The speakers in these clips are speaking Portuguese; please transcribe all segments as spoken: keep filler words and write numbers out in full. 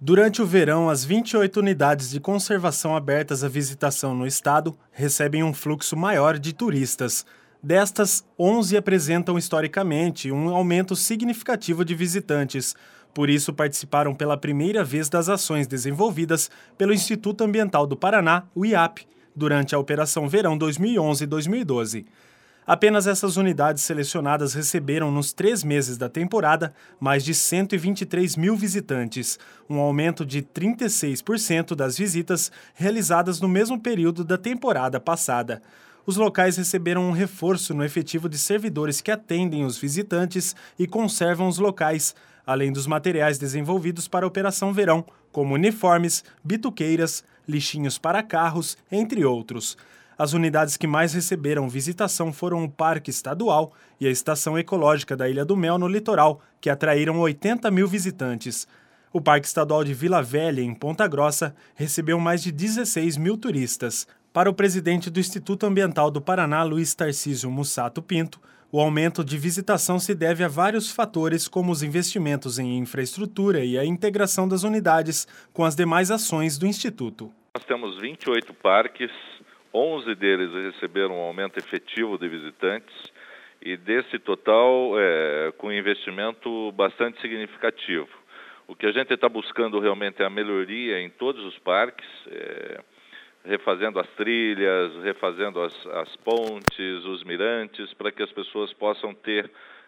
Durante o verão, as vinte e oito unidades de conservação abertas à visitação no estado recebem um fluxo maior de turistas. Destas, onze apresentam historicamente um aumento significativo de visitantes. Por isso, participaram pela primeira vez das ações desenvolvidas pelo Instituto Ambiental do Paraná, o I A P, durante a Operação Verão dois mil e onze e dois mil e doze. Apenas essas unidades selecionadas receberam, nos três meses da temporada, mais de cento e vinte e três mil visitantes, um aumento de trinta e seis por cento das visitas realizadas no mesmo período da temporada passada. Os locais receberam um reforço no efetivo de servidores que atendem os visitantes e conservam os locais, além dos materiais desenvolvidos para a Operação Verão, como uniformes, bituqueiras, lixinhos para carros, entre outros. As unidades que mais receberam visitação foram o Parque Estadual e a Estação Ecológica da Ilha do Mel, no litoral, que atraíram oitenta mil visitantes. O Parque Estadual de Vila Velha, em Ponta Grossa, recebeu mais de dezesseis mil turistas. Para o presidente do Instituto Ambiental do Paraná, Luiz Tarcísio Mussato Pinto, o aumento de visitação se deve a vários fatores, como os investimentos em infraestrutura e a integração das unidades com as demais ações do Instituto. Nós temos vinte e oito parques. onze deles receberam um aumento efetivo de visitantes e desse total é, com investimento bastante significativo. O que a gente está buscando realmente é a melhoria em todos os parques, é, refazendo as trilhas, refazendo as, as pontes, os mirantes, para que as pessoas possam ter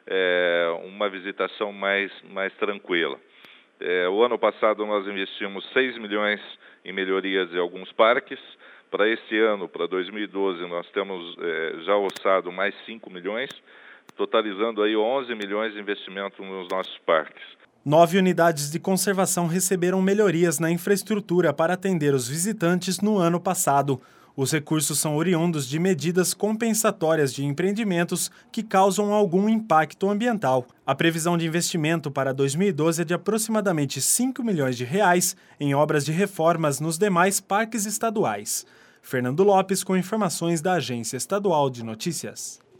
é, uma visitação mais, mais tranquila. É, o ano passado nós investimos seis milhões em melhorias em alguns parques. Para esse ano, para dois mil e doze, nós temos eh, já orçado mais cinco milhões, totalizando aí onze milhões de investimento nos nossos parques. Nove unidades de conservação receberam melhorias na infraestrutura para atender os visitantes no ano passado. Os recursos são oriundos de medidas compensatórias de empreendimentos que causam algum impacto ambiental. A previsão de investimento para dois mil e doze é de aproximadamente cinco milhões de reais em obras de reformas nos demais parques estaduais. Fernando Lopes com informações da Agência Estadual de Notícias.